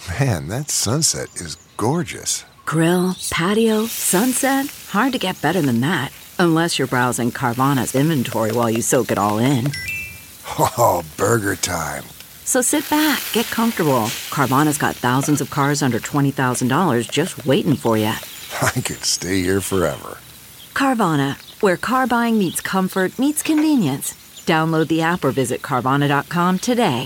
Man, that sunset is gorgeous. Grill, patio, sunset. Hard to get better than that. Unless you're browsing Carvana's inventory while you soak it all in. Oh, burger time. So sit back, get comfortable. Carvana's got thousands of cars under $20,000 just waiting for you. I could stay here forever. Carvana, where car buying meets comfort meets convenience. Download the app or visit Carvana.com today.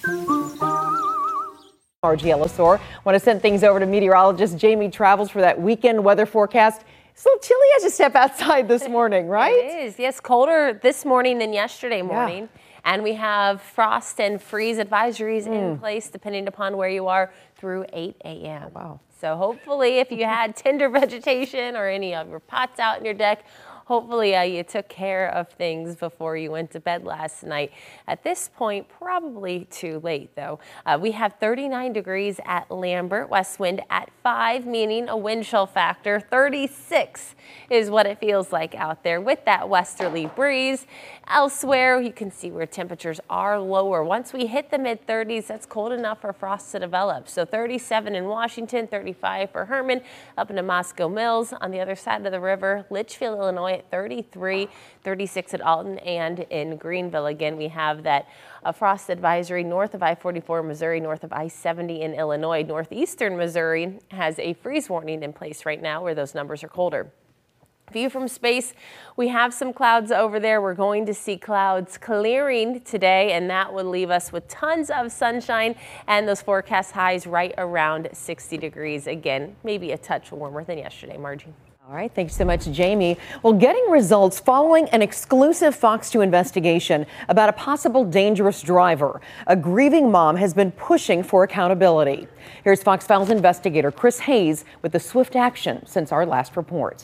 Margie Ellisor. Want to send things over to meteorologist Jamie Travels for that weekend weather forecast. It's a little chilly as you step outside this morning, right? It is. Yes, colder this morning than yesterday morning. Yeah. And we have frost and freeze advisories in place depending upon where you are through 8 a.m. Wow. So hopefully if you had tender vegetation or any of your pots out in your deck, hopefully you took care of things before you went to bed last night. At this point, probably too late, though. We have 39 degrees at Lambert, west wind at 5, meaning a wind chill factor. 36 is what it feels like out there with that westerly breeze. Elsewhere, you can see where temperatures are lower. Once we hit the mid-30s, that's cold enough for frost to develop. So 37 in Washington, 35 for Herman, up into Moscow Mills. On the other side of the river, Litchfield, Illinois at 33, 36 at Alton, and in Greenville. Again, we have that frost advisory north of I-44 Missouri, north of I-70 in Illinois. Northeastern Missouri has a freeze warning in place right now where those numbers are colder. View from space, we have some clouds over there. We're going to see clouds clearing today, and that would leave us with tons of sunshine and those forecast highs right around 60 degrees. Again, maybe a touch warmer than yesterday, Margie. All right, thanks so much, Jamie. Well, getting results following an exclusive Fox 2 investigation about a possible dangerous driver. A grieving mom has been pushing for accountability. Here's Fox Files investigator Chris Hayes with the swift action since our last report.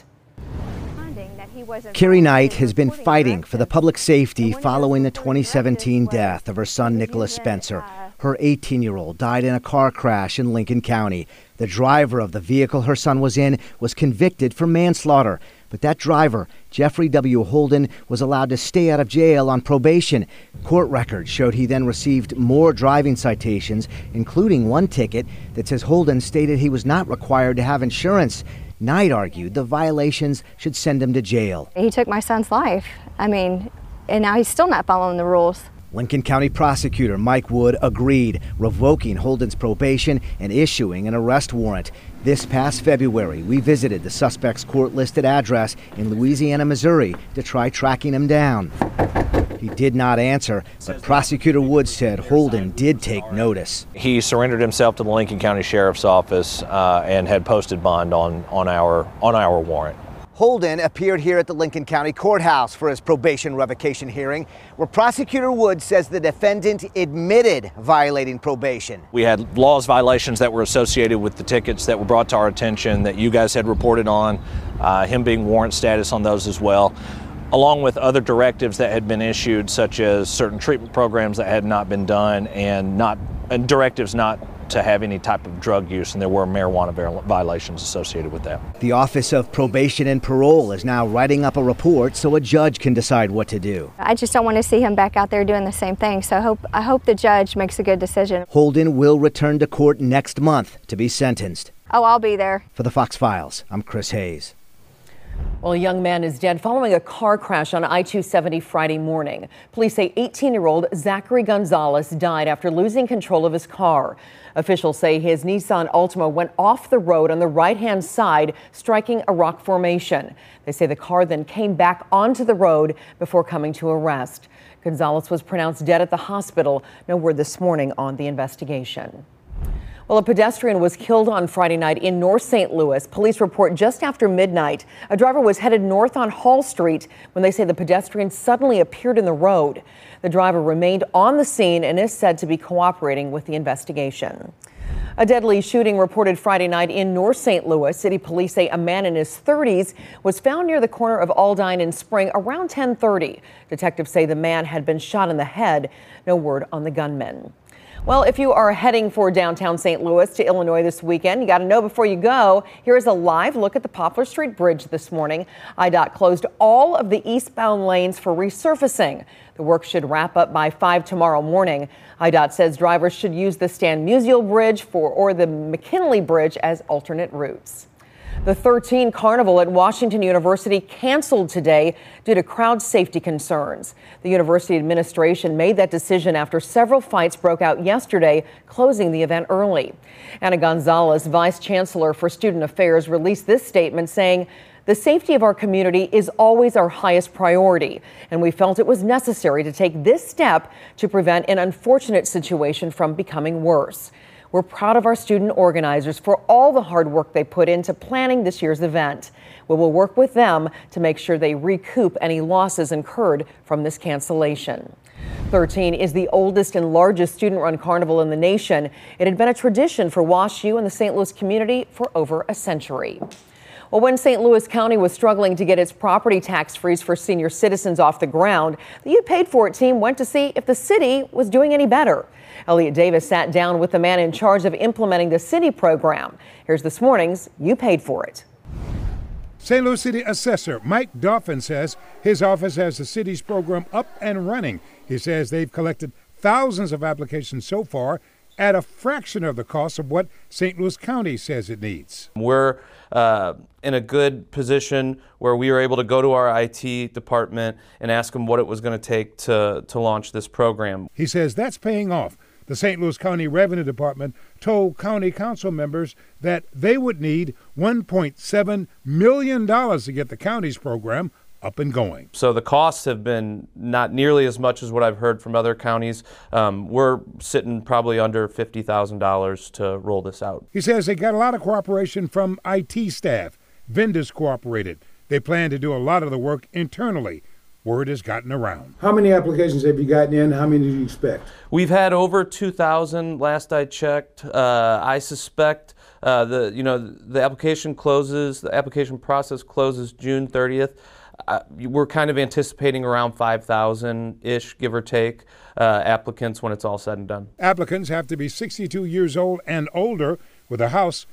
Carrie Knight has been fighting for the public safety following the 2017 death of her son, Nicholas Spencer. Her 18-year-old died in a car crash in Lincoln County. The driver of the vehicle her son was in was convicted for manslaughter. But that driver, Jeffrey W. Holden, was allowed to stay out of jail on probation. Court records showed he then received more driving citations, including one ticket that says Holden stated he was not required to have insurance. Knight argued the violations should send him to jail. He took my son's life. And now he's still not following the rules. Lincoln County prosecutor Mike Wood agreed, revoking Holden's probation and issuing an arrest warrant. This past February, we visited the suspect's court-listed address in Louisiana, Missouri to try tracking him down. He did not answer, but Prosecutor Wood said Holden did take notice. He surrendered himself to the Lincoln County Sheriff's Office and had posted bond on our warrant. Holden appeared here at the Lincoln County Courthouse for his probation revocation hearing, where Prosecutor Wood says the defendant admitted violating probation. We had laws violations that were associated with the tickets that were brought to our attention that you guys had reported on, him being warrant status on those as well, along with other directives that had been issued, such as certain treatment programs that had not been done and directives not to have any type of drug use, and there were marijuana violations associated with that. The Office of Probation and Parole is now writing up a report so a judge can decide what to do. I just don't want to see him back out there doing the same thing, so I hope the judge makes a good decision. Holden will return to court next month to be sentenced. Oh, I'll be there. For the Fox Files, I'm Chris Hayes. Well, a young man is dead following a car crash on I-270 Friday morning. Police say 18-year-old Zachary Gonzalez died after losing control of his car. Officials say his Nissan Altima went off the road on the right-hand side, striking a rock formation. They say the car then came back onto the road before coming to a rest. Gonzalez was pronounced dead at the hospital. No word this morning on the investigation. Well, a pedestrian was killed on Friday night in North St. Louis. Police report just after midnight. A driver was headed north on Hall Street when they say the pedestrian suddenly appeared in the road. The driver remained on the scene and is said to be cooperating with the investigation. A deadly shooting reported Friday night in North St. Louis. City police say a man in his 30s was found near the corner of Aldine and Spring around 10:30. Detectives say the man had been shot in the head. No word on the gunman. Well, if you are heading for downtown St. Louis to Illinois this weekend, you got to know before you go. Here is a live look at the Poplar Street Bridge this morning. IDOT closed all of the eastbound lanes for resurfacing. The work should wrap up by 5 tomorrow morning. IDOT says drivers should use the Stan Musial Bridge or the McKinley Bridge as alternate routes. The 13 Carnival at Washington University canceled today due to crowd safety concerns. The university administration made that decision after several fights broke out yesterday, closing the event early. Anna Gonzalez, Vice Chancellor for Student Affairs, released this statement saying, "The safety of our community is always our highest priority, and we felt it was necessary to take this step to prevent an unfortunate situation from becoming worse. We're proud of our student organizers for all the hard work they put into planning this year's event. We will work with them to make sure they recoup any losses incurred from this cancellation." 13 is the oldest and largest student-run carnival in the nation. It had been a tradition for WashU and the St. Louis community for over a century. Well, when St. Louis County was struggling to get its property tax freeze for senior citizens off the ground, the You Paid For It team went to see if the city was doing any better. Elliot Davis sat down with the man in charge of implementing the city program. Here's this morning's You Paid For It. St. Louis City Assessor Mike Dauphin says his office has the city's program up and running. He says they've collected thousands of applications so far at a fraction of the cost of what St. Louis County says it needs. We're in a good position where we were able to go to our IT department and ask them what it was going to take to launch this program. He says that's paying off. The St. Louis County Revenue Department told county council members that they would need $1.7 million to get the county's program up and going. So the costs have been not nearly as much as what I've heard from other counties. We're sitting probably under $50,000 to roll this out. He says they got a lot of cooperation from IT staff. Vendors cooperated. They plan to do a lot of the work internally. Word has gotten around. How many applications have you gotten in? How many do you expect? We've had over 2,000 last I checked. I suspect the application process closes June 30th. We're kind of anticipating around 5,000-ish, give or take, applicants when it's all said and done. Applicants have to be 62 years old and older with a house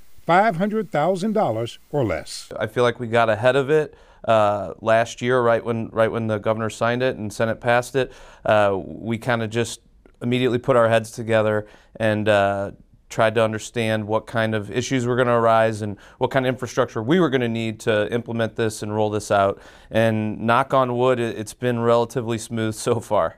$500,000 or less. I feel like we got ahead of it last year, right when the governor signed it and Senate passed it. We kind of just immediately put our heads together and tried to understand what kind of issues were going to arise and what kind of infrastructure we were going to need to implement this and roll this out. And knock on wood, it's been relatively smooth so far.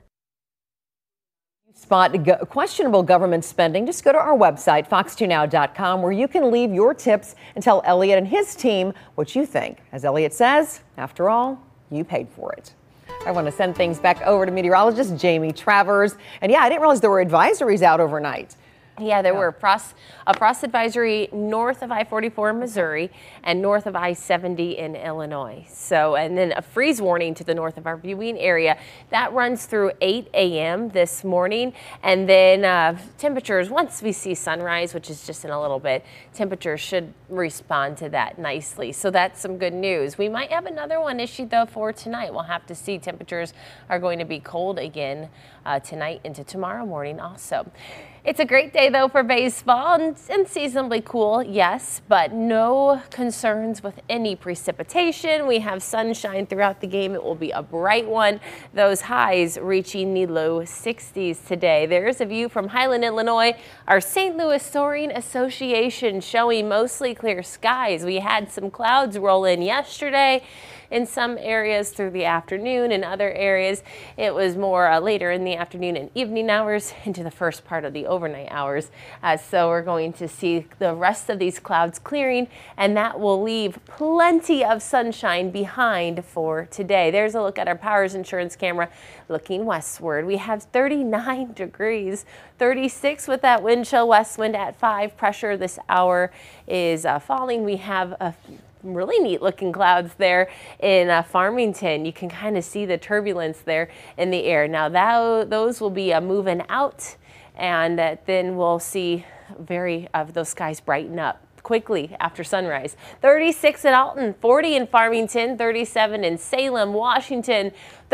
Spot questionable government spending, just go to our website, fox2now.com, where you can leave your tips and tell Elliot and his team what you think. As Elliot says, after all, you paid for it. I want to send things back over to meteorologist Jamie Travers. And yeah, I didn't realize there were advisories out overnight. Yeah, there were a frost advisory north of I-44 in Missouri and north of I-70 in Illinois. So, and then a freeze warning to the north of our viewing area. That runs through 8 a.m. this morning. And then temperatures, once we see sunrise, which is just in a little bit, temperatures should respond to that nicely. So that's some good news. We might have another one issued, though, for tonight. We'll have to see. Temperatures are going to be cold again tonight into tomorrow morning also. It's a great day, though, for baseball and seasonably cool, yes, but no concerns with any precipitation. We have sunshine throughout the game. It will be a bright one. Those highs reaching the low 60s today. There's a view from Highland, Illinois. Our St. Louis Soaring Association showing mostly clear skies. We had some clouds roll in yesterday in some areas through the afternoon. In other areas, it was more later in the afternoon and evening hours into the first part of the overnight hours. So we're going to see the rest of these clouds clearing, and that will leave plenty of sunshine behind for today. There's a look at our Powers Insurance camera looking westward. We have 39 degrees, 36 with that wind chill west wind at 5. Pressure this hour is falling. We have a really neat looking clouds there in Farmington. You can kind of see the turbulence there in the air. Now those will be moving out, and then we'll see those skies brighten up quickly after sunrise. 36 in Alton, 40 in Farmington, 37 in Salem, Washington,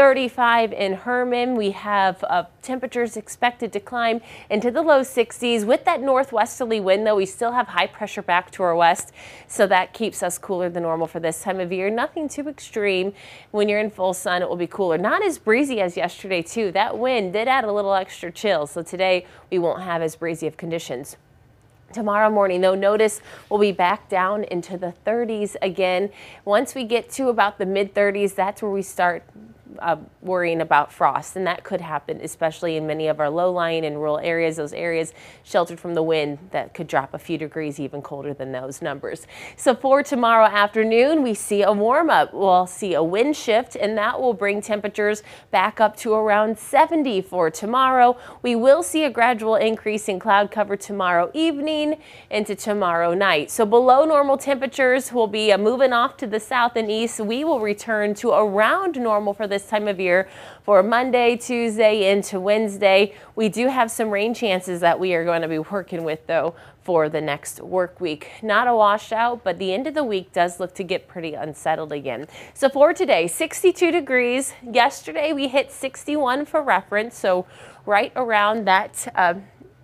35 in Herman. We have temperatures expected to climb into the low 60s. With that northwesterly wind, though, we still have high pressure back to our west, so that keeps us cooler than normal for this time of year. Nothing too extreme. When you're in full sun, it will be cooler. Not as breezy as yesterday, too. That wind did add a little extra chill, so today we won't have as breezy of conditions. Tomorrow morning, though, notice we'll be back down into the 30s again. Once we get to about the mid-30s, that's where we start worrying about frost, and that could happen, especially in many of our low-lying and rural areas, those areas sheltered from the wind that could drop a few degrees even colder than those numbers. So for tomorrow afternoon, we see a warm-up. We'll see a wind shift, and that will bring temperatures back up to around 70 for tomorrow. We will see a gradual increase in cloud cover tomorrow evening into tomorrow night. So below normal temperatures will be moving off to the south and east. We will return to around normal for this time of year for Monday, Tuesday into Wednesday. We do have some rain chances that we are going to be working with, though, for the next work week. Not a washout, but the end of the week does look to get pretty unsettled again. So for today, 62 degrees. Yesterday we hit 61 for reference, so right around that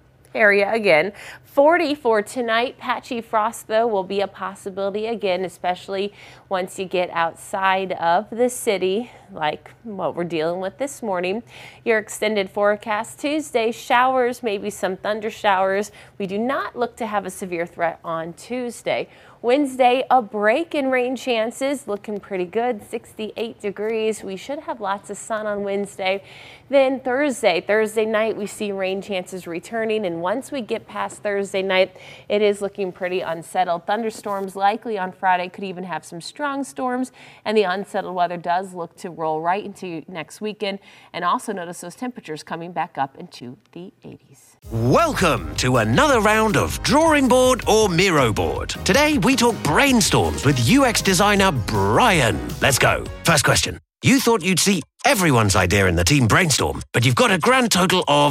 area again. 40 for tonight. Patchy frost, though, will be a possibility again, especially once you get outside of the city, like what we're dealing with this morning. Your extended forecast Tuesday, showers, maybe some thunder showers. We do not look to have a severe threat on Tuesday. Wednesday, a break in rain chances, looking pretty good, 68 degrees. We should have lots of sun on Wednesday. Then Thursday night, we see rain chances returning, and once we get past Thursday night, it is looking pretty unsettled. Thunderstorms likely on Friday, could even have some strong storms, and the unsettled weather does look to roll right into next weekend. And also notice those temperatures coming back up into the 80s. Welcome to another round of Drawing Board or Miro Board. Today we talk brainstorms with UX designer Brian. Let's go. First question. You thought you'd see everyone's idea in the team brainstorm, but you've got a grand total of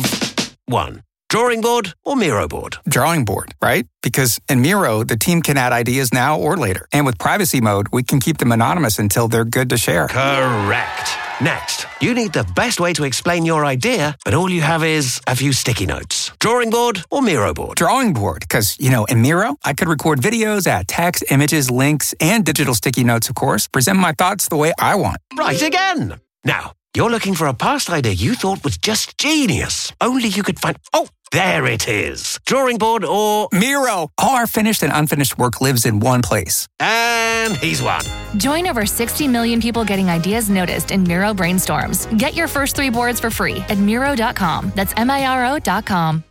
1. Drawing board or Miro board? Drawing board, right? Because in Miro, the team can add ideas now or later. And with privacy mode, we can keep them anonymous until they're good to share. Correct. Next, you need the best way to explain your idea, but all you have is a few sticky notes. Drawing board or Miro board? Drawing board, because, in Miro, I could record videos, add text, images, links, and digital sticky notes, of course, present my thoughts the way I want. Right again. Now, you're looking for a past idea you thought was just genius. Only you could find... Oh, there it is. Drawing board or... Miro. All our finished and unfinished work lives in one place. And he's won. Join over 60 million people getting ideas noticed in Miro Brainstorms. Get your first 3 boards for free at Miro.com. That's Miro.com.